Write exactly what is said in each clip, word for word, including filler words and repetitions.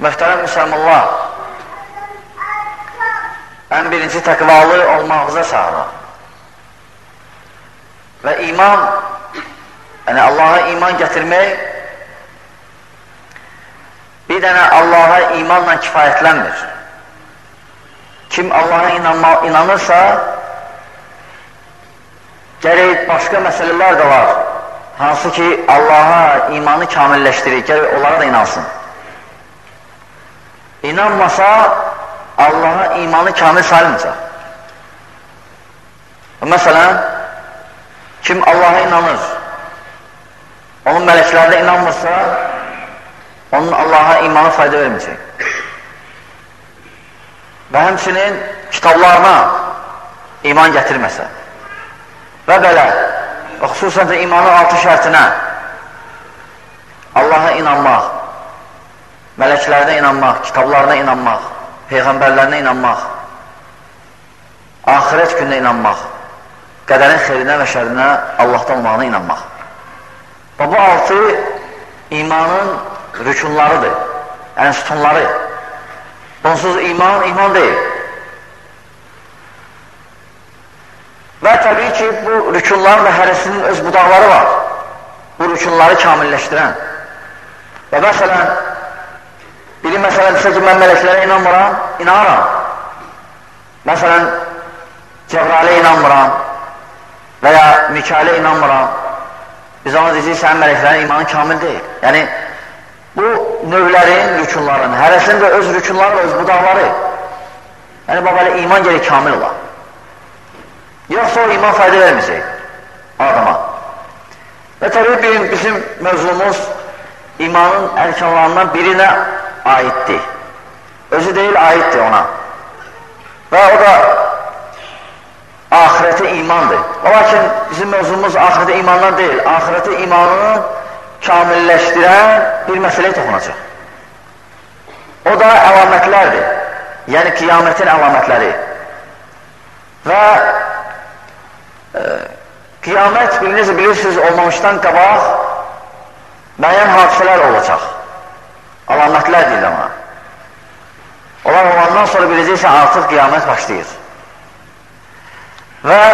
Möhtərəm müsəlmanlar, ən birinci təqvalı olmağıza çağırır. Və iman, yəni Allaha iman gətirmək, bir dənə Allaha imanla kifayətlənmir. Kim Allaha inanma, inanırsa, gərək başqa məsələlər də var, hansı ki Allaha imanı kamilləşdirir, gərək onlara da inansın. İnanmasa, Allaha imanı kamil sayılmayacaq. Məsələn, kim Allaha inanır, onun mələklərdə inanmırsa, onun Allaha imanı fayda verməyəcək. Və həmçinin kitablarına iman gətirməsə və belə, və xüsusən də imanın altı şərtinə Allaha inanmaq, mələklərdə inanmaq, kitablarına inanmaq, peyğəmbərlərinə inanmaq, axirət gününə inanmaq, qədərin xeyrinə və şərinə Allahdan olmağına inanmaq. Və bu altı imanın rükunlarıdır, yəni sütunları. Bunsuz iman, iman deyil. Və təbii ki, bu rükunların da hərəsinin öz budaqları var. Bu rükunları kamilləşdirən. Və məsələn, biri məsələn desə ki, mən mələklərə inanmıram, inanıram. Məsələn, Cəbrailə inanmıram və ya Mikailə inanmıram. Biz ona deyəcək, sənin mələklərin imanı kamil deyil. Yəni, bu növlərin, rükunların, hərəsində öz rükunları və öz budaqları. Yəni, belə iman gerək kamil olar. Yoxsa o iman fayda verməyəcək adama. Və təbii bizim mövzumuz imanın ərkanlarından birinə aiddir. Özü deyil, aiddir ona. Və o da ahirətə imandır. Lakin bizim mövzumuz ahirətə imandan deyil, ahirətə imanını kamilləşdirən bir məsələyə toxunacaq. O da əlamətlərdir. Yəni qiyamətin əlamətləri. Və e, qiyamət, biriniz bilirsiniz, olmamışdan qabaq müəyyən hadisələr olacaq. Əlamətlər deyil ona. Onlar olandan sonra biləcəksən, artıq qiyamət başlayır. Və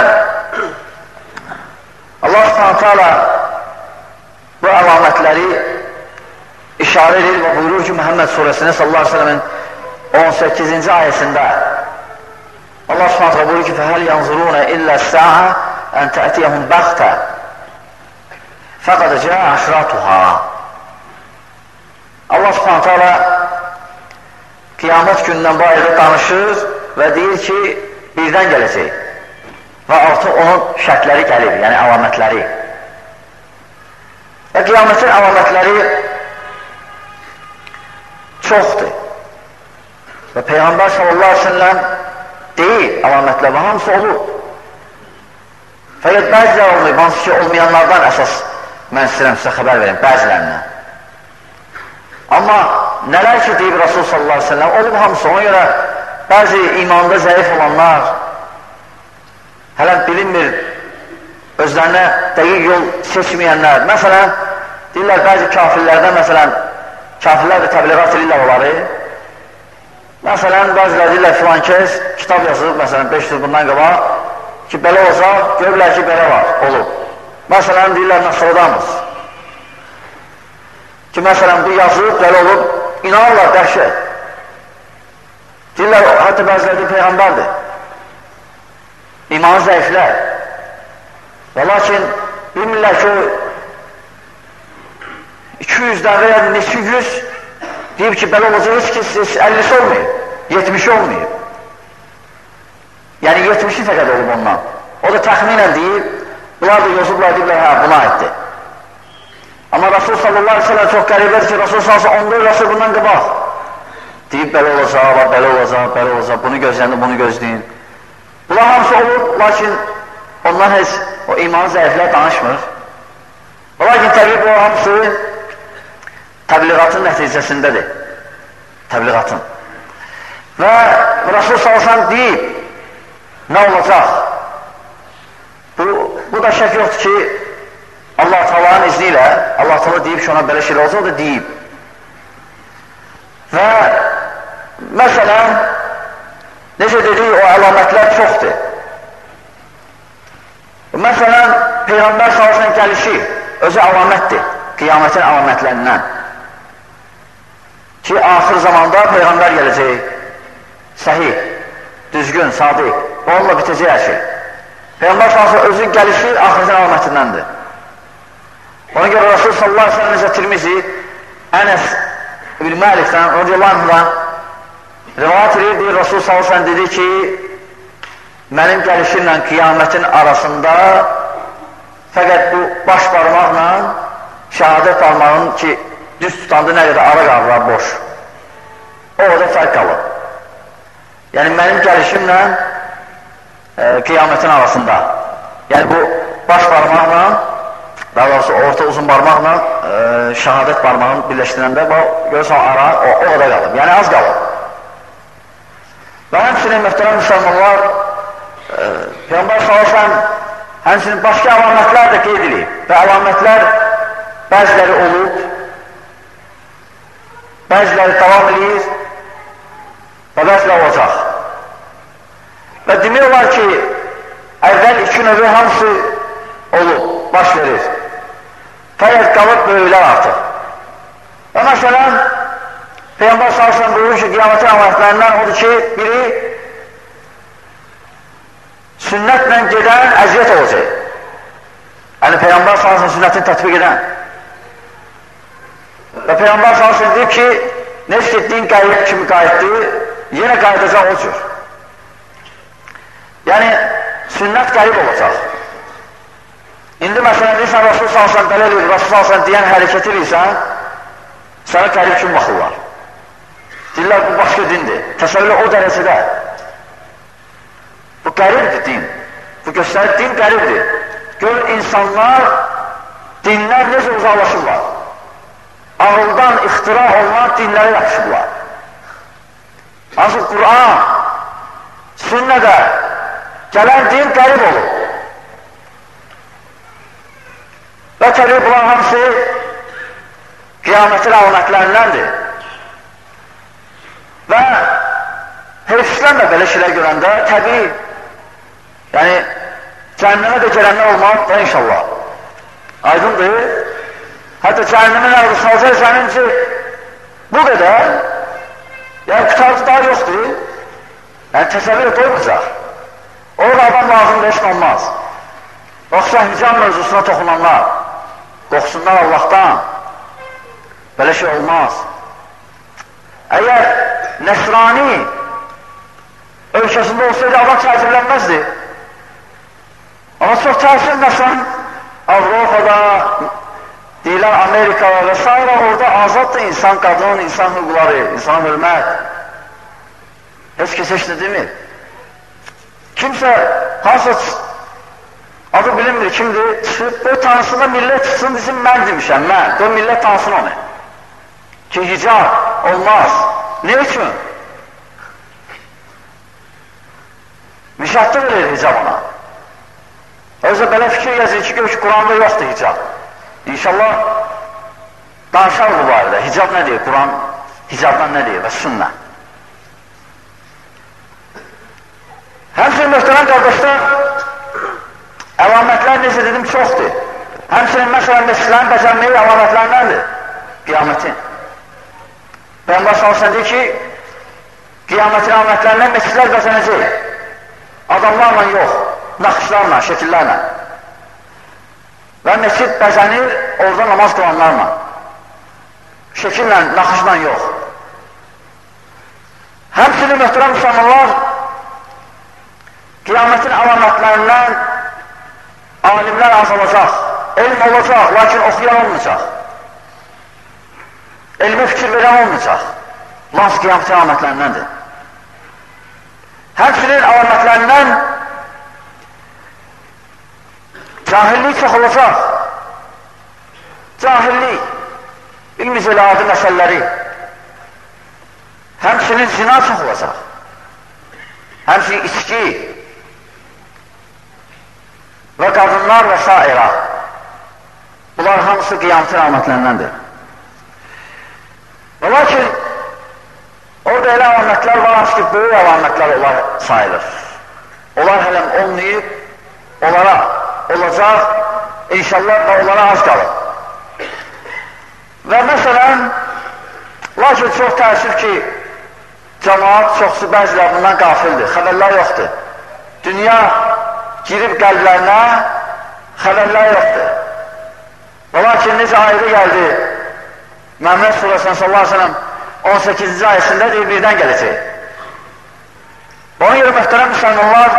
Allah subhanahu teala bu əlamətləri işarə edir və buyurur ki, Məhəmməd surəsində sallallahu aleyhi ve sellemin on səkkizinci ayəsində Allah subhanahu teala buyurur ki, فَهَلْ يَنْظُرُونَ إِلَّا السَّاعَ أَنْ تَأْتِيَهُمْ بَغْتَةً فَقَدْ جَاءَ أَشْرَاطُهَا. Allah subhanahu teala qiyamət günündən bu ayədə danışır və deyir ki, birdən gələcək və artıq onun şərtləri gəlir, yəni əlamətləri. Və qiyamətin əlamətləri çoxdur. Və Peyğəmbər sallallahu aleyhi ve sellem deyil əlamətlər və hamısı olur. Fəqət bəzilər olmayıb, hansı ki, olmayanlardan əsas mən istəyirəm sizə xəbər verim, bəzilərindən. Amma nələr ki, deyib Rasul sallallahu aleyhi ve sellem, olub hamısı. Ona görə bəzi imanda zəif olanlar, hələ bilinmir, özlərinə dəqiq yol seçməyənlər. Məsələn, deyirlər, bəzi kafirlərdən, məsələn, kafirlər də təbliğat edirlər onları. Məsələn, bəzilər deyirlər, filan kəs kitab yazıb, məsələn, beş yüz bundan qabaq ki, belə olsa, görürlər ki, belə var, olub. Məsələn, deyirlər, Nasrədamız ki, məsələn, bu yazıb, belə olub, inanırlar, dəhşət. Deyirlər, hətta bəzilər deyir, Peyğəmbərdir. İmanı zəiflər. Və lakin bilmirlər ki, o iki yüzdən və ya neçə yüz deyib ki, belə olacaq, heç ki, əllici olmayıb, yetmişi olmayıb. Yəni, yetmişi fəqət olub ondan. O da təxminən deyib, bunlar da yozublar, deyiblər, hə, buna aiddir. Amma Rasul sallallahu aleyhi ve sellem çox qəribədir ki, Rasul sallallahu aleyhi ve sellem on dörd asır bundan qabaq. Deyib, belə olacaq, belə olacaq, belə olacaq, bunu gözləyin, bunu gözləyin. Bunlar hamısı olur, lakin ondan heç o imanı zəiflər danışmır. Lakin təbii bu hamısı təbliğatın nəticəsindədir. Təbliğatın. Və Rasul sallallahu aleyhi ve sellem deyib, nə olacaq? Bu, bu da şək yoxdur ki, Allah Taala'nın izni ilə, Allah Taala deyib ki, ona belə şeylər olacaq, o da deyib. Və Məsələn, necə dedik, o əlamətlər çoxdur. Məsələn, Peyğəmbər sallallahu gəlişi özü əlamətdir, qiyamətin əlamətlərindən. Ki, axır zamanda Peyğəmbər gələcək, səhih, düzgün, sadiq, onunla bitəcək hər şey. Peyğəmbər sallallahu özü gəlişi axirin əlamətindəndir. Ona görə Rasul sallallahu aleyhi ve sellem necə Tirmizi, Ənəs İbn Məlikdən, radiyallahu anhudan rivayət edir, deyir, Rasul sallallahu aleyhi ve sellem dedi ki, mənim gəlişimlə qiyamətin arasında fəqət bu baş barmaqla şəhadət barmağın ki, düz tutandı nə qədər ara qalırlar, boş. O da fərq qalır. Yəni, mənim gəlişimlə e, qiyamətin arasında, yəni bu baş barmaqla, daha doğrusu orta uzun barmaqla e, şəhadət barmağını birləşdirəndə, görürsən, ara o, o qədər qalır, yəni az qalır. Və həmçinin mühtərəm müsəlmanlar, e, Peyğəmbər sallallahu əleyhi və səlləm həmçinin başqa əlamətlər də qeyd edilib və əlamətlər bəziləri olub, bəziləri davam edir və bəziləri olacaq. Və demək olar ki, əvvəl iki növü hamısı olub, baş verir. Fəqət qalıb böyüklər artıq. Və məsələn, Peyğəmbər sallallahu əleyhi və səlləm buyurur ki, qiyamətin əlamətlərindən odur ki, biri sünnətlə gedən əziyyət olacaq. Yəni, Peyğəmbər sallallahu əleyhi və səlləm sünnətini tətbiq edən. Və Peyğəmbər sallallahu əleyhi və səlləm deyib ki, necə ki, din qayıb kimi qayıtdı, yenə qayıdacaq o cür. Yəni, sünnət qayıb olacaq. İndi məsələn, deyirsən, Rasul sallallahu əleyhi və səlləm belə edir, Rasul sallallahu əleyhi və səlləm deyən hərəkət edirsən, sənə qayıb kimi baxırlar. Deyirlər, bu başqa dindir. Təsəvvürlə o dərəcədə. Bu qəribdir din. Bu göstərir, din qəribdir. Gör, insanlar, dinlər necə uzaqlaşırlar. Ağıldan ixtira olunan dinləri yapışırlar. Ancaq Qur'an, sünnədə gələn din qərib olur. Və təbii bunlar hamısı qiyamətin əlamətlərindəndir. Və heyfsizlənmə belə şeylər görəndə təbii, yəni cəhənnəmə də gələnlər olmaq da inşallah. Aydındır. Hətta cəhənnəmin arada salacaq sənin ki, bu qədər, yəni qutarcı daha yoxdur, yəni təsəvvür et olmayacaq. Orada adam lazımdır, heç olmaz. Yoxsa hicab mövzusuna toxunanlar, qorxsunlar Allahdan, belə şey olmaz. Əgər Nəsrani ölkəsində olsaydı, adam təsirlənməzdi. Amma çox təsir məsələn, Avropada, deyilən Amerikada və s. orada azaddır insan, qadın, insan hüquqları, insan hörmət. Heç kəs heç nə demir. Kimsə, hansı adı bilinmir, kimdir, çıxıb, o tanısında millət çıxsın, desin, mən demişəm, mən, o millət tanısın onu. Ki, hicab olmaz. Ne üçün? Müşahdə verir hicab ona. Özə belə fikir yazır ki, ki Quranda yoxdur hicab. İnşallah danışar bu barədə. Hicab nə deyir? Quran hicabdan nə deyir? Və sünnə. Həmçinin möhtərəm qardaşlar, əlamətlər necə dedim çoxdur. Həmçinin məsələn məsələrin bəcərməyi əlamətlərindəndir. Qiyamətin. Peyğəmbər sallallahu əleyhi və səlləm deyir ki, qiyamətin əlamətlərindən məscidlər bəzənəcək. Adamlarla yox, naxışlarla, şəkillərlə. Və məscid bəzənir orada namaz qılanlarla. Şəkillə, naxışla yox. Həmçinin möhtərəm müsəlmanlar, qiyamətin əlamətlərindən alimlər azalacaq, elm olacaq, lakin oxuyan olmayacaq. Elmə fikir verən olmayacaq. Lans qiyamətin əlamətlərindəndir. Həmçinin əlamətlərindən cahillik çox olacaq. Cahillik, bilməyəcək adi məsələləri. Həmçinin zina çox olacaq. Həmçinin içki və qadınlar və s. Bunlar hamısı qiyamətin əlamətlərindəndir. Və lakin orada elə əlamətlər var ki, böyük əlamətlər onlar sayılır. Onlar hələm olmayıb, onlara olacaq, inşallah da onlara az qalır. Və məsələn, lakin çox təəssüf ki, cəmaat çoxsu bəzilər bundan qafildir, xəbərlər yoxdur. Dünya girib qəlblərinə, xəbərlər yoxdur. Və lakin necə ayrı gəldi, Məhəmməd Surəsinin sallallahu aleyhi ve sellem on səkkizinci ayəsində deyir, birdən gələcək. Ona görə mühtərəm müsəlmanlar,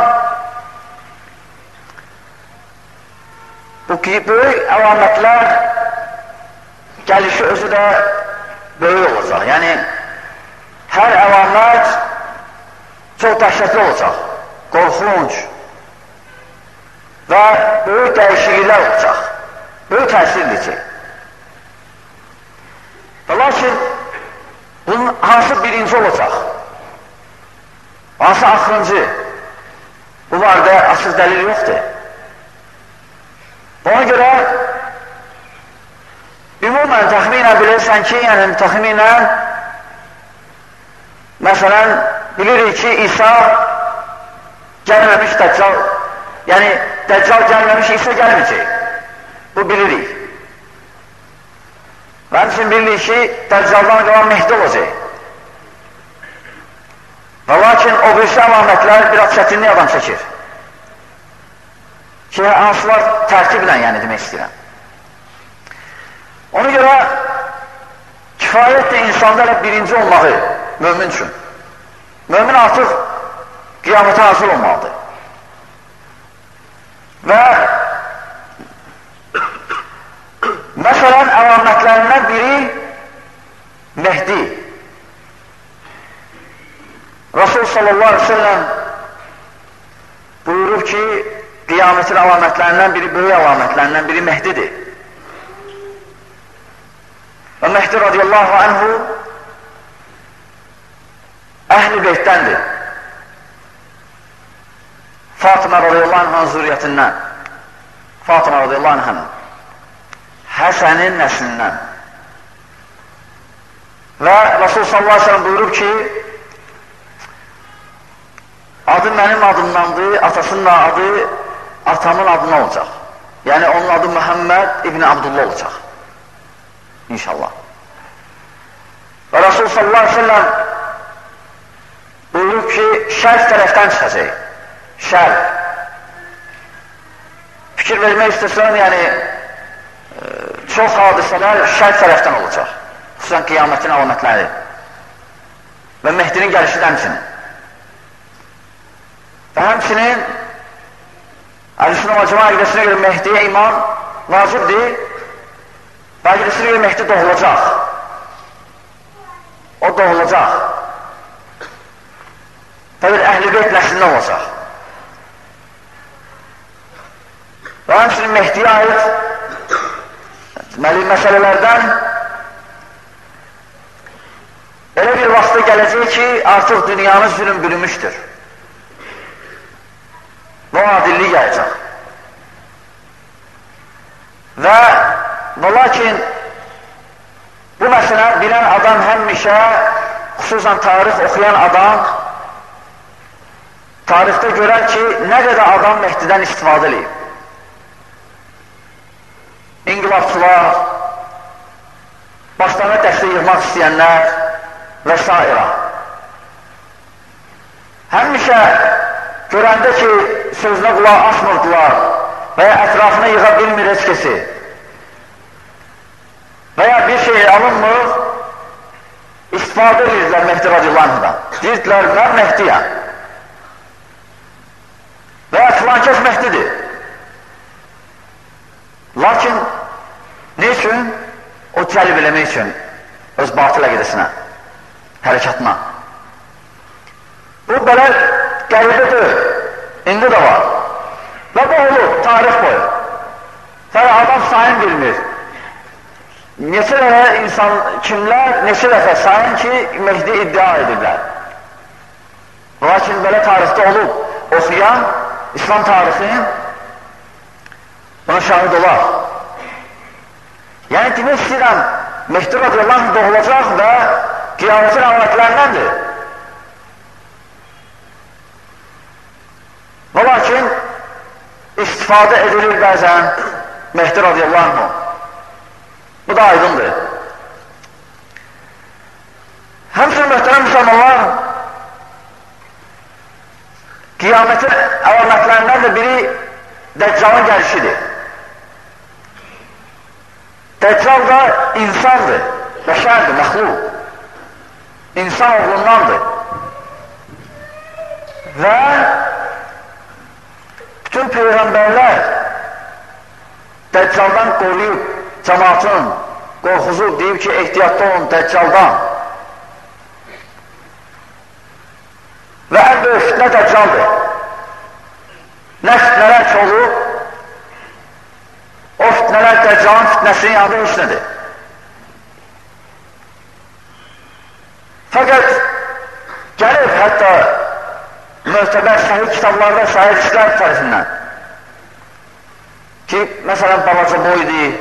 bu böyük əlamətlər gəlişi özü də böyük olacaq. Yəni, hər əlamət çox dəhşətli olacaq, qorxunc və böyük dəyişikliklər olacaq, böyük təsir edəcək. Və lakin, bunun hansı birinci olacaq, hansı axırıncı, bu barədə açıq dəlil yoxdur. Ona görə, ümumən təxminən bilirsən ki, yəni təxminən, məsələn, bilirik ki, İsa gəlməmiş Dəccal, yəni Dəccal gəlməmiş, İsa gəlməyəcək. Bu bilirik. Və həmçin bilirik ki, Dəccaldan qalan Mehdi olacaq. Və lakin o birisi əlamətlər biraz çətinlik adam çəkir. Ki, hansılar tərtiblə, yəni demək istəyirəm. Ona görə kifayətdir insanda elə birinci olmağı mömin üçün. Mömin artıq qiyamətə hazır olmalıdır. Və məsələn, əlamətlərindən biri Mehdi. Rasul sallallahu aleyhi ve sellem buyurur ki, qiyamətin əlamətlərindən biri, böyük əlamətlərindən biri Mehdidir. Və Mehdi radiyallahu anhu əhl-i beytdəndir. Fatıma radiyallahu anh'ın zürriyyətindən. Fatıma radiyallahu anh'ın Həsənin nəslindən. Və Rasul sallallahu aleyhi ve sellem buyurur ki, adı mənim adımdandır, atasının adı atamın adına olacaq. Yəni onun adı Muhammed İbni Abdullah olacaq. İnşallah. Və Rasul sallallahu aleyhi ve sellem buyurur ki, şərq tərəfdən çıxacaq. Şərq. Fikir vermək istəsən, yəni çox hadisələr şərq tərəfdən olacaq. Xüsusən qiyamətin əlamətləri. Və Mehdinin gəlişi də həmçinin. Və həmçinin Əl-Sünnə və Cəmaət əqidəsinə görə Mehdiyə iman vacibdir və əqidəsinə görə Mehdi doğulacaq. O doğulacaq. Təbii Əhl-i Beyt nəslindən olacaq. Və həmçinin Mehdiyə aid deməli məsələlərdən elə bir vaxtda gələcək ki, artıq dünyanın zülüm bürümüşdür. Və adillik gələcək. Və və lakin bu məsələ bilən adam həmişə, xüsusən tarix oxuyan adam tarixdə görər ki, nə qədər adam Mehdidən istifadə edib. İnqilabçılar, başlarına dəstək yığmaq istəyənlər və s. Həmişə görəndə ki, sözünə qulaq asmırdılar və ya ətrafına yığa bilmir heç kəsi və ya bir şey alınmır, istifadə edirlər Mehdi radiyallahu anhudan. Deyirdilər, mən Mehdiyəm və ya filan kəs Mehdidir. Lakin ne üçün? O cəlb eləmək üçün öz batıl əqidəsinə, hərəkatına. Bu belə qəribə deyil, indi də var. Və bu olur, tarix boyu. Sonra adam sayın bilmir. Neçə dəfə insan, kimlər neçə dəfə sayın ki, Mehdi iddia edirlər. Lakin belə tarixdə olub, oxuyan, İslam tarixinin buna şahid olar. Yəni demək istəyirəm, Mehdi radiyallahu anh doğulacaq və qiyamətin əlamətlərindəndir. istifadə edilir bəzən Mehdi radiyallahu anh. Bu da aydındır. Həmçinin möhtərəm müsəlmanlar, qiyamətin əlamətlərindən də biri Dəccalın gəlişidir. Dəccal da insandır, bəşərdir, məxluq. İnsan oğlundandır. Və bütün peyğəmbərlər Dəccaldan qoruyub, cəmaatın qorxuzub, deyib ki, ehtiyatlı olun Dəccaldan. Və ən böyük fitnə Dəccaldır. Nə fitnələr ki olur, o fitnələr Dəccalın fitnəsinin yanında heç nədir. Fəqət gəlib hətta möhtəbər səhih kitablarda, səhih işlər tərəfindən ki, məsələn, balaca boydur,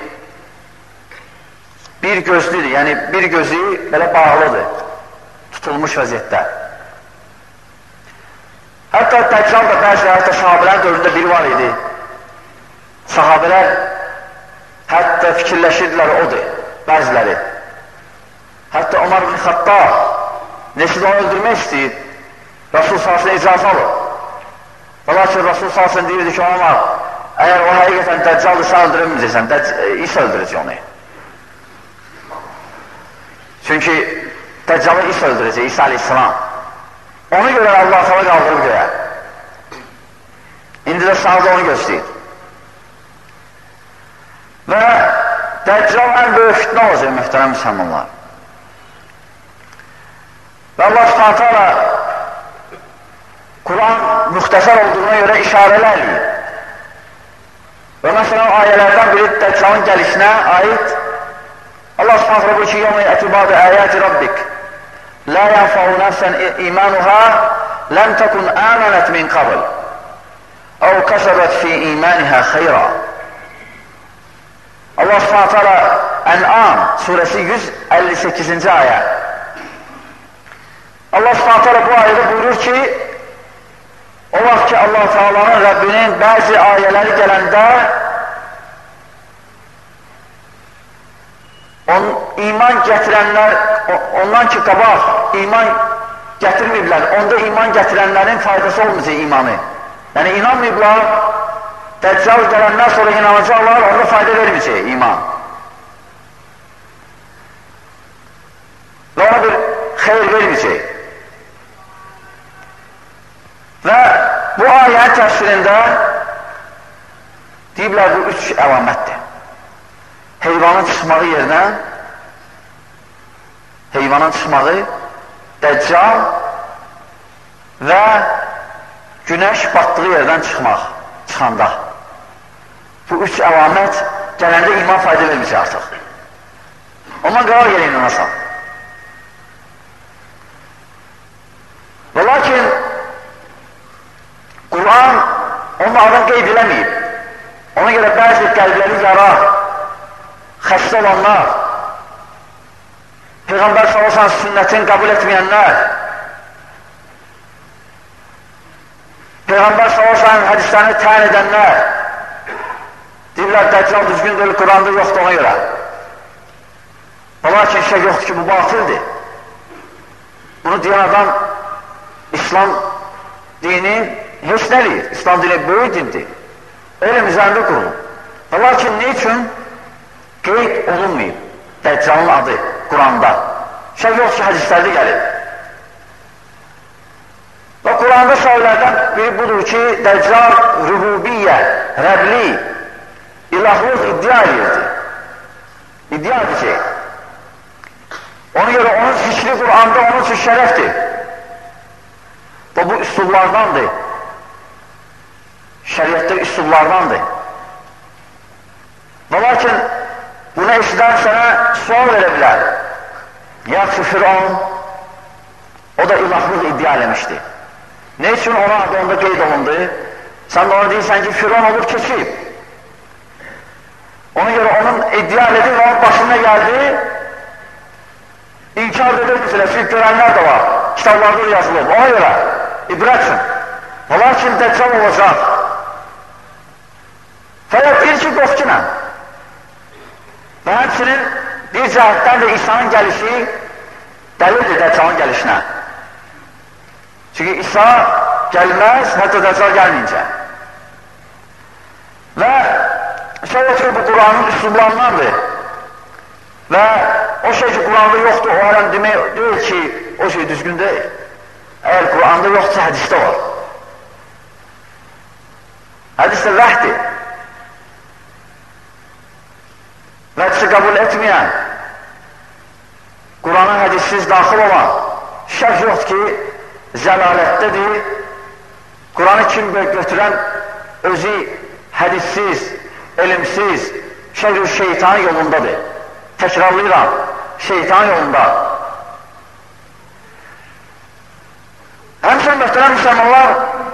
bir gözlüdür, yəni bir gözü belə bağlıdır, tutulmuş vəziyyətdə. Hətta Dəccal da bəzi, hətta sahabələrin dövründə biri var idi. Sahabələr hətta fikirləşirdilər odur, bəziləri. Hətta Ömər ibn Xattab neçə də onu öldürmək istəyir, Rasul salsın icazə alır. Və lakin Rasul salsın deyirdi ki, Ömər, əgər o həqiqətən Dəccaldır, sən öldürülməyəcəksən, İsa öldürəcək onu. Çünki Dəccalı İsa öldürəcək, İsa aleyhissalam. Onu görə Allah sana qaldırıb göyə. İndi də sağda onu göstəyir. Və Dəccal ən böyük fitnə olacaq, möhtərəm müsəlmanlar. Və Allah subhanət hala Quran müxtəsər olduğuna görə işarələr eləyir. Və məsələn, ayələrdən biri Dəccalın gəlişinə aid Allah subhanət hala bu ki, yəmə ətibabı əyəti Rabbik لا ينفع نفسا إيمانها لم تكن آمنت من قبل أو كسبت في إيمانها خيرا. Allah subhanət hala Ən'am surəsi yüz əlli səkkizinci ayə. Allah subhanət hala bu ayədə buyurur ki, o vaxt ki Allah Teala'nın Rəbbinin bəzi ayələri gələndə on, iman gətirənlər, ondan ki qabaq iman gətirməyiblər, onda iman gətirənlərin faydası olmayacaq imanı. Yəni inanmayıblar, Dəccal gələndən sonra inanacaqlar, onda fayda verməyəcək iman. Və ona bir xeyr verməyəcək. Və bu ayənin təfsirində deyiblər, bu üç əlamətdir. Heyvanın çıxmağı yerinə, heyvanın çıxmağı, Dəccal və günəş batdığı yerdən çıxmaq, çıxanda. Bu üç əlamət gələndə iman fayda verməyəcək artıq. Ondan qarar yerə inanasan. Və lakin Quran onun adını qeyd eləməyib. Ona görə bəzi qəlbləri yara, xəstə olanlar, Peyğəmbər sallallahu əleyhi və səlləm sünnətini qəbul etməyənlər, Peyğəmbər sallallahu əleyhi və səlləm hədislərini təyin edənlər, deyirlər, Dəccal düzgün deyil, Quranda yoxdur ona görə. Və lakin şey yoxdur ki, bu batıldır. Bunu deyən adam İslam dini heç nəliyir. İslam dini böyük dindir. Elm üzərində qurulub. Və lakin ne üçün qeyd olunmayıb Dəccalın adı Quranda? Şey yoxdur ki, hədislərdə gəlir. Və Quranda söylərdən biri budur ki, Dəccal rububiyyə, Rəbli, ilahlıq iddia edirdi. İddia edəcək. Ona görə onun fikri Quranda onun üçün şərəfdir. Və bu üsullardandır. Şəriətdə üsullardandır. Və lakin buna eşidən sənə sual verə bilər. Yaxşı Firon, o da ilahlıq iddia eləmişdi. Ne üçün ona adı onda qeyd olundu? Sən də ona deyirsən ki, Firon olur keçib. Ona görə onun iddia edir və onun başına gəldi, inkar edir mislə, çünki görənlər də var, kitablarda yazılıb, ona görə ibrətsin. Və lakin Dəccal olacaq. Fəqət bir ki, qorxunla. Və həmçinin bir cəhətdən də İsa'nın gəlişi dəlildir Dəccalın gəlişinə. Çünki İsa gəlməz, hətta Dəccal gəlməyincə. Və şey ki, bu Quranın üslublarındandır. Və o şey ki, Quranda yoxdur, o aləm demək deyil ki, o şey düzgün deyil. Əgər Quranda yoxdursa, hədisdə var. Hədisdə vəhdir. Vədisi qəbul etməyən, Qurana hədissiz daxil olan, şək yoxdur ki, zəlalətdədir. Quranı kim götürən özü hədissiz, elmsiz, şək şeytan yolundadır. Təkrarlayıram, şeytan yolunda. Həmçinin möhtərəm müsəlmanlar,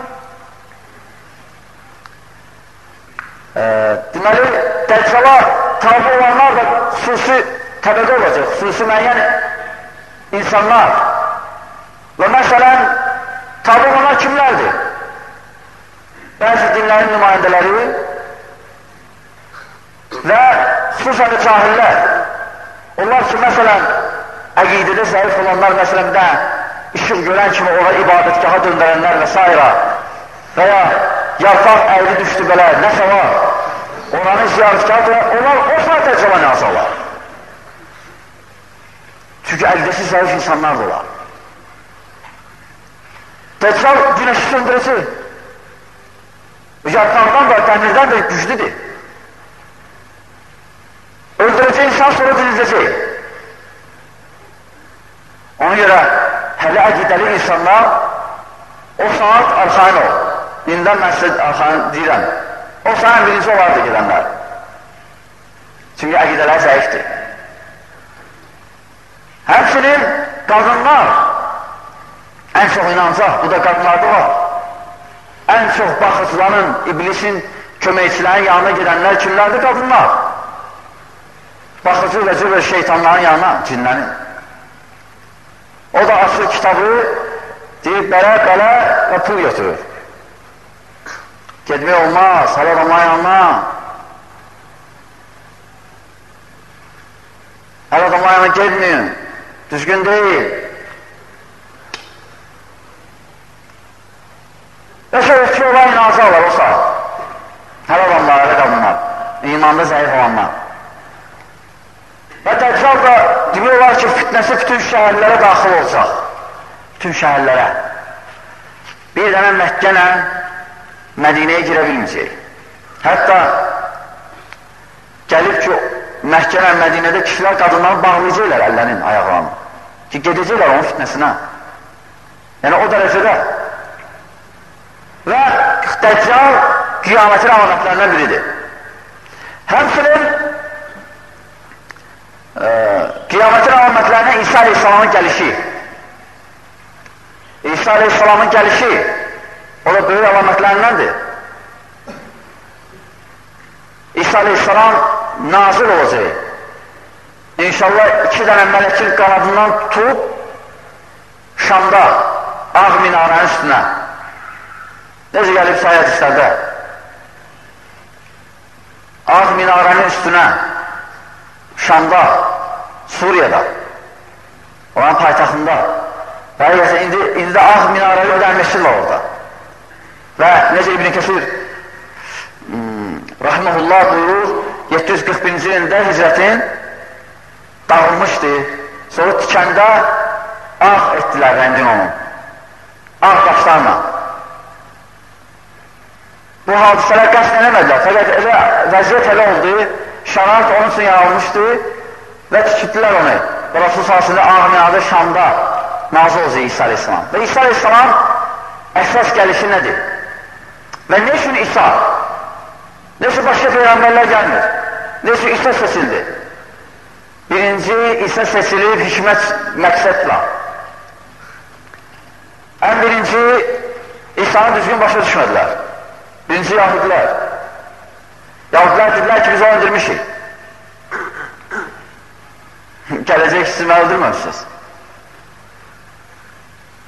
e, deməli, Dəccala tabi olanlar da xüsusi təbəqə olacaq, xüsusi müəyyən insanlar. Və məsələn, tabi olanlar kimlərdir? Bəzi dinlərin nümayəndələri və xüsusən də cahillər. Onlar ki, məsələn, əqidədə zəif olanlar, məsələn, də işıq görən kimi ona ibadətgaha döndərənlər və s. və ya yarpaq əyri düşdü belə, nəsə var, onların ziyarətgahı, onlar o saat Dəccala nə azarlar. Çünki əqidəsi zəif insanlar da olar. Dəccal günəşi söndürəcək. Yarpaqdan da, dəmirdən də güclüdür. Öldürəcək insan sonra diriləcək. Ona görə hələ əqidəli insanlar o saat arxain ol. İndən mən sizə arxain deyirəm. O saat birinci olardı gedənlər. Çünki əqidələr zəifdir. Həmçinin qadınlar ən çox inanacaq, bu da qadınlarda var. Ən çox baxıcıların, iblisin, köməkçilərin yanına gedənlər kimlərdir? Qadınlar. Baxıcı və cübə şeytanların yanına, cinlərin. O da açır kitabı, deyib belə, belə və pul götürür. Gedmək olmaz, hələ adamlar yanına. Hələ adamlar yanına gedməyin, düzgün deyil. Və şöyle olan inanacaqlar o saat. Hələ adamlar, hələ qadınlar, imanda zəif olanlar. Və Dəccal da demək olar ki, fitnəsi bütün şəhərlərə daxil olacaq. Bütün şəhərlərə. Bir dənə Məkkənə Mədinəyə girə bilməyəcək. Hətta gəlib ki, Məkkənə Mədinədə kişilər qadınları bağlayacaqlar əllərin, ayaqlarını. Ki, gedəcəklər onun fitnəsinə. Yəni o dərəcədə. Və Dəccal qiyamətin əlamətlərindən biridir. Həmçinin e, qiyamətin əlamətlərindən İsa Aleyhisselamın gəlişi. İsa Aleyhisselamın gəlişi o da böyük əlamətlərindəndir. İsa Aleyhisselam nazil olacaq. İnşallah iki dənə mələkin qanadından tutub Şamda, Ağ minarənin üstünə. Necə gəlib sayət istərdə? Ağ minarənin üstünə, Şamda, Suriyada, olan paytaxtında. Və indi, indi də Ağ minarəli ödənmişdir orada. Və necə İbn-i Kəsir hmm, Rahiməhullah buyurur, yeddi yüz qırx birinci ilində hicrətin dağılmışdı. Sonra tikəndə ağ etdilər rəngin onun. Ağ daşlarla. Bu hadisələr qəsd eləmədilər. Fəqət elə vəziyyət elə oldu, şərait onun üçün yaralmışdı və tikitdilər onu. Və Rasul sahasında ağ minarədə Şamda nazil olacaq İsa Aleyhisselam. Və İsa Aleyhisselam əsas gəlişi nədir? Və nə üçün İsa? Nə üçün başqa peyğəmbərlər gəlmir? Nə üçün İsa seçildi? Birinci, İsa seçilib hikmət məqsədlə. Ən birinci, İsa'nı düzgün başa düşmədilər. Birinci, Yahudilər. Yahudilər dedilər ki, biz onu öldürmüşük. Gələcək sizi mən öldürməmişsiniz.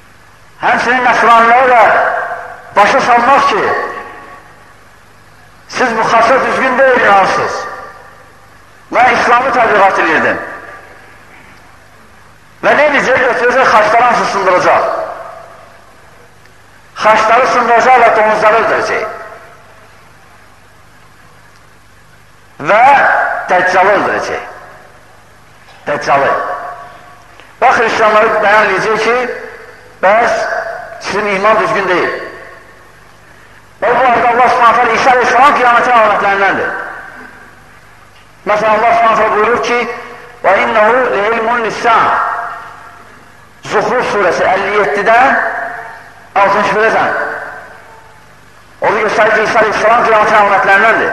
Həmçinin Nəsranilərə də başa salmaq ki, siz bu xaça düzgün deyil inansınız. Mən İslamı təbliğat edirdim. Və nə edəcək? Götürəcək, xaçları hansı sındıracaq. Xaçları sındıracaq və domuzları öldürəcək. Və Dəccalı öldürəcək. Dəccalı. Və xristiyanları bəyan edəcək ki, bəs sizin iman düzgün deyil. Və bu arada Allah subhanət hələ İsa aleyhissalam qiyamətin alamətlərindəndir. Məsələn, Allah subhanət hələ buyurur ki, وَاِنَّهُ لِعِلْمٌ لِسَّانِ Zuhruf surəsi əlli yeddidən altmış birəcən. Onu göstərir ki, İsa aleyhissalam qiyamətin alamətlərindəndir.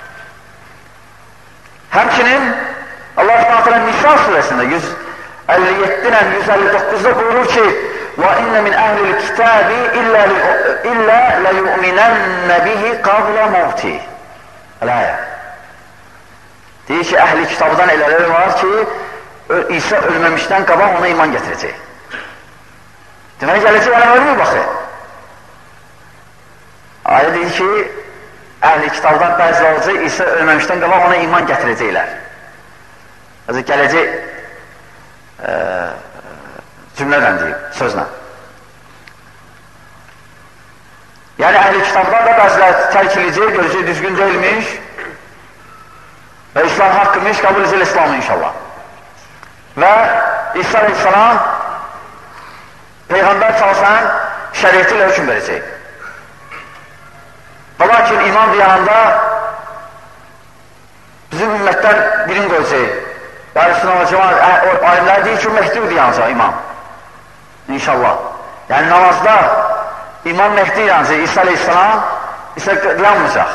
Həmçinin Allah subhanət hələ Nisa surəsində yüz əlli yeddidən yüz əlli doqquzda buyurur ki, وَاِنَّ مِنْ أَهْلِ الْكِتَابِ إِلَّا لَيُؤْمِنَنَّ بِهِ قَبْلَ مَوْتِهِ Əl-əyə. Deyir ki, əhli kitabdan elələri var ki, İsa ölməmişdən qabaq ona iman gətirəcək. Deməli, gələcək ələm ölmür, baxı. Ayə deyir ki, əhli kitabdan bəzi olacaq, İsa ölməmişdən qabaq ona iman gətirəcəklər. Gələcək e, cümlədən deyib, sözlə. Yəni, əhli kitabdan da bəziləri tərk edəcək, görəcək düzgün deyilmiş və İslam haqqımış, qəbul edəcək İslamı inşallah. Və İsa aleyhissalam Peyğəmbər çalışan şəriyyəti ilə hökm verəcək. Və lakin imam deyananda bizim ümmətdən birini qoyacaq. Yəni, alimlər deyir ki, Mehdi deyanacaq imam. İnşallah. Yəni, namazda imam Mehdi deyanacaq, İsa aleyhissalam isə deyanmayacaq.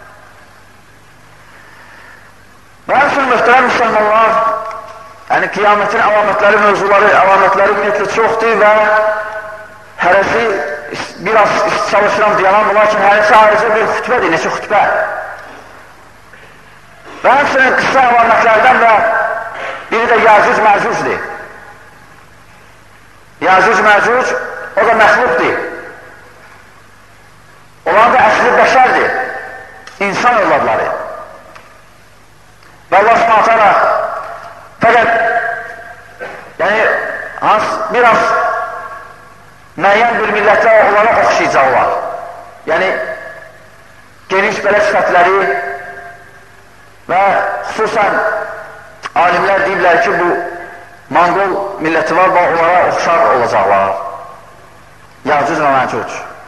Və həmçinin mühtərəm müsəlmanlar, yəni qiyamətin əlamətləri, mövzuları, əlamətləri ümumiyyətlə çoxdur və hərəsi biraz çalışıram deyəməm, lakin hərəsi ayrıca bir xütbədir, neçə xütbə. Və həmçinin qısa əlamətlərdən və biri də Yəcuc Məcucdir. Yəcuc Məcuc, o da məxluqdir. Olan da əsli bəşərdir, insan övladları. Və Allah subhanət hələ fəqət yəni, hans, biraz müəyyən bir millətə onlara oxşayacaqlar. Yəni, geniş belə sifətləri və xüsusən alimlər deyiblər ki, bu Manqol milləti var və onlara oxşar olacaqlar. Yəcuc və Məcuc.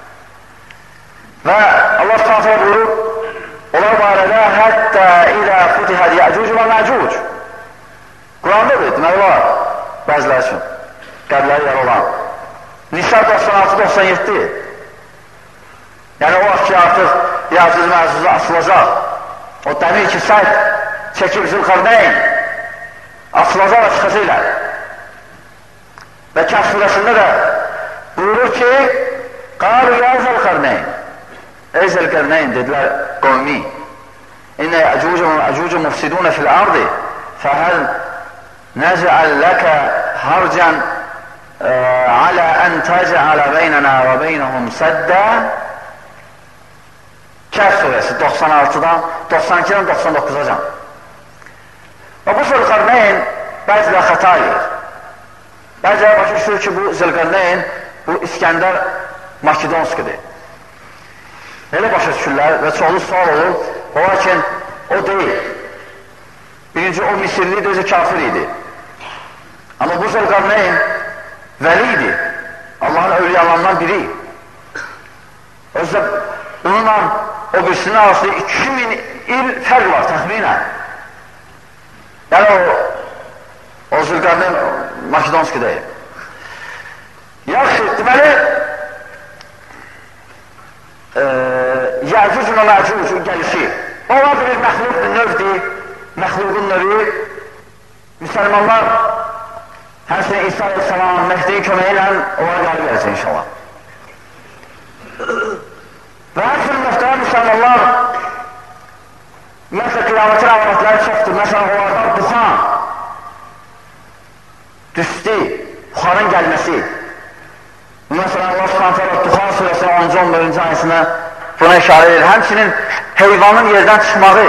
Və Allah subhanət hələ buyurur, onlar barədə həttə ilə futihəd Yəcuc və Məcuc. Qurandadır, deməli var, bəzilər üçün, qədləri yer olan. Nisa doxsan altı doxsan yeddi. Yəni, o vaxt ki, artıq Yəcuc Məcuc açılacaq. O dəmir ki, səd çəkib Zülqarneyn açılacaq və çıxacaqlar. Və Kəhf surəsində də buyurur ki, qalu ya Zülqarneyn. Ey Zülqarneyn, dedilər qovmi. İnnə Yəcuc mufsidunə fil ardı fəhəl نجعل لك harcan على أن تجعل بيننا وبينهم سدا Kəhf surəsi doxsan altıdan doxsan ikidən doxsan doqquza. Və bu Zülqarneyn bəzilə xəta edir. Bəzilə başa düşür ki, bu Zülqarneyn bu İskəndər Makedonskidir. Elə başa düşürlər və çoxlu sual olur. Lakin o deyil. Birinci, o Misirli də özü kafir idi. Amma bu Zülqarneyn vəli idi. Allahın övliyalarından biri. Özdə bununla o birisinin arasında iki min il fərq var təxminən. Yəni o, o Zülqarneyn Makedonski deyil. Yaxşı, deməli e, Yəcuc və Məcuc gəlişi. Onlar bir məxluq növdir, məxluqun növü. Müsəlmanlar həmçinin İsa aleyhissalam Mehdi'nin köməyi ilə onlara qalib gələcək inşallah. Və həmçinin mühtərəm müsəlmanlar məsələ qiyamətin əlamətləri çoxdur. Məsələn, onlardan buxan, düstü, buxanın gəlməsi. Məsələn, Allah subhanət hələ Duxan surəsinin onuncu on birinci ayəsində buna işarə edir. Həmçinin heyvanın yerdən çıxmağı.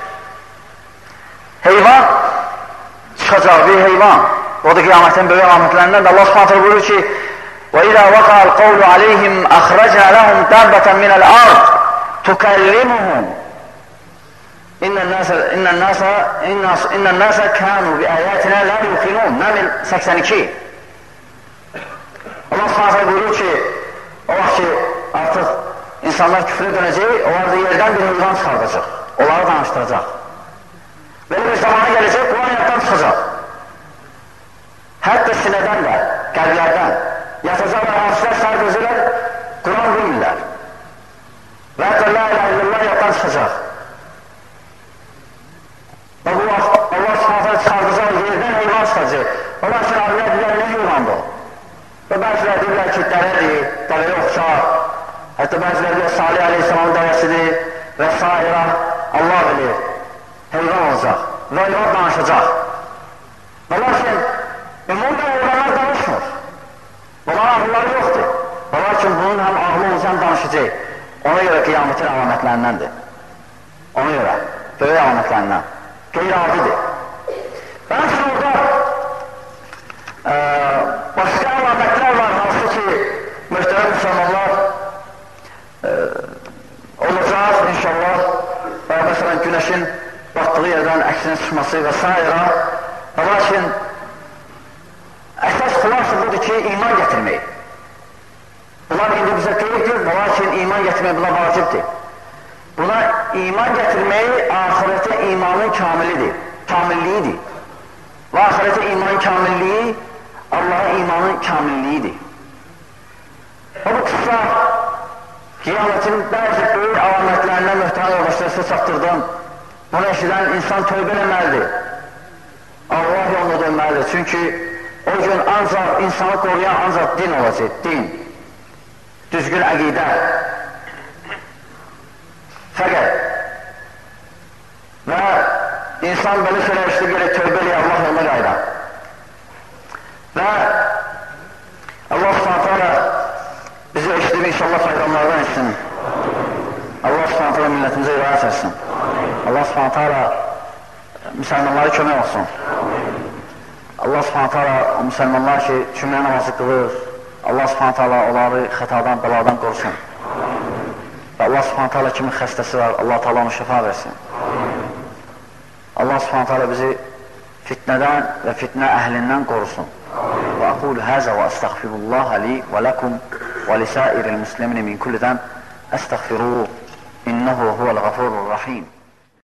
Heyvan çıxacaq bir heyvan. O da qiyamətin böyük alametlərindən də Allah Subhanahu buyurur ki: وَإِذَا وَقَعَ الْقَوْلُ عَلَيْهِمْ أَخْرَجْنَا لَهُمْ دَابَّةً مِنَ الْأَرْضِ تُكَلِّمُهُمْ إِنَّ النَّاسَ إِنَّ النَّاسَ إِنَّ النَّاسَ كَانُوا بِآيَاتِنَا لَا يُوقِنُونَ Nəml səksən iki. Allah Subhanahu buyurur ki, o vaxt ki artıq insanlar küfrə dönəcək, onlar da yerdən bir heyvan çıxardacaq, onları danışdıracaq. Belə bir zamana gələcək, Quran həyatdan çıxacaq. Hətta sinədən də, qəlblərdən yatacaqlar, hafizlər, sahib özürlər, Quran bilmirlər. Və hətta la ilahe illallah həyatdan çıxacaq. Və bu vaxt Allah Subhanahu çıxardacaq, yerdən heyvan çıxacaq. Onlar üçün abilə deyirlər, nə heyvandır o? Və bəzilər deyirlər ki, dərədir, dərəyə oxşar. Hətta bəzilər deyirlər, Salih Aleyhisselamın dərəsidir və s. Allah bilir, heyvan olacaq və heyvan danışacaq. Və lakin, ümumda heyvanlar danışmır. Bunların ağılları yoxdur. Və lakin bunun həm ağlı olacaq, danışacaq. Ona görə qiyamətin əlamətlərindəndir. Ona görə, böyük əlamətlərindən. Qeyri-adidir. Və həmçin orada e, başqa əlamətlər var, hansı ki, möhtərəm müsəlmanlar e, olacaq inşallah. Və məsələn, günəşin batdığı yerdən əksinin çıxması və s. Və lakin, əsas xulası budur ki, iman gətirmək. Bunlar indi bizə qeybdir, və lakin iman gətirmək buna vacibdir. Buna iman gətirmək ahirətə imanın kamilidir, kamilliyidir. Və ahirətə imanın kamilliyi Allah'a imanın kamilliyidir. Və bu qısa qiyamətin bəzi böyük alamətlərindən möhtərəm yoldaşlar sizə çatdırdım. Bunu eşidən insan tövbə eləməlidir. Allah yoluna dönməlidir. Çünki o gün ancaq insanı qoruyan ancaq din olacaq, din. Düzgün əqidə. Fəqət və insan belə şeylər işte gerək tövbə eləyək, Allah yoluna qayda. Və Allah subhanətə bizi eşidib inşallah faydalardan etsin. Allah subhanətə millətimizə irayət etsin. Allah subhanətə müsəlmanları kömək olsun. Allah subhanətə o müsəlmanlar ki, cümlə namazı qılır, Allah subhanətə onları xətadan, bəladan qorusun. Və Allah subhanətə kimin xəstəsi var, Allah təala onu şəfa versin. Allah subhanətə bizi fitnədən və fitnə əhlindən qorusun. Və aqul həzə və əstəğfirullah li və ləkum və lisairil müslimin min kulli zəm əstəğfiruhu innəhu huvəl-ğafurur-rahim.